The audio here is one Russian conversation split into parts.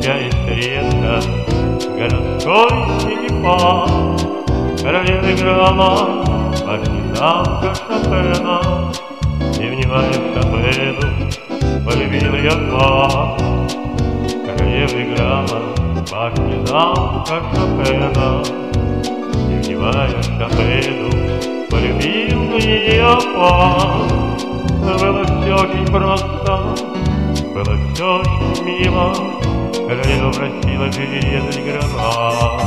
встречается редко городской экипаж. Королевы грома, башни замка Шопена, не внимая Шопену, полюбил я вас. Королевы грома, башни замка Шопена, не внимая Шопену, полюбил я вас. Было все очень просто, было все очень мило, королева просила перерезать грома.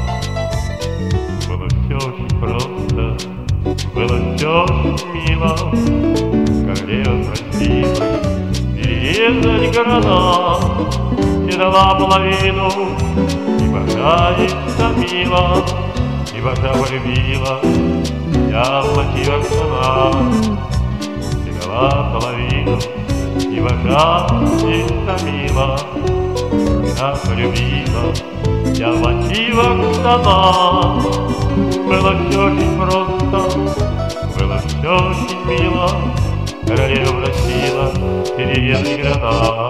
Было все очень просто, было все очень мило, королева просила перерезать грома. И дала половину, и божа их томила, и божа полюбила, я в мотивах сама. Дала половину, и божа их томила, я полюбила, я в мотивах сама. Было все очень просто, было все очень мило, королева просила переезд града.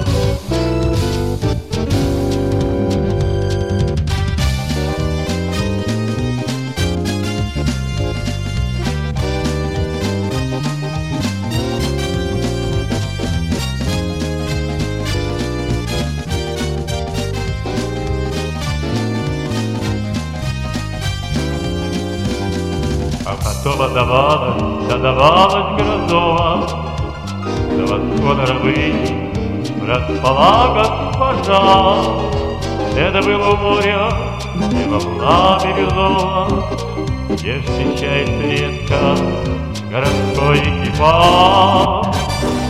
А потом отдавалась Грозова, до восхода рабыни располага госпожа. Это было у моря, и волна бирюзова, где встречается редко городской экипаж.